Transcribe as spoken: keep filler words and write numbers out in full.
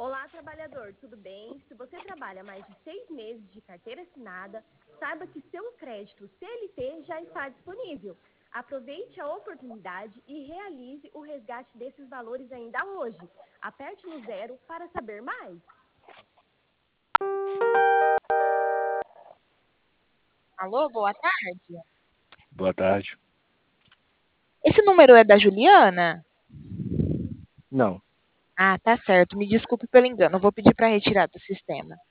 Olá, trabalhador, tudo bem? Se você trabalha mais de seis meses de carteira assinada, saiba que seu crédito C L T já está disponível. Aproveite a oportunidade e realize o resgate desses valores ainda hoje. Aperte no zero para saber mais. Alô, boa tarde. Boa tarde. Esse número é da Juliana? Não. Ah, tá certo. Me desculpe pelo engano. Eu vou pedir para retirar do sistema.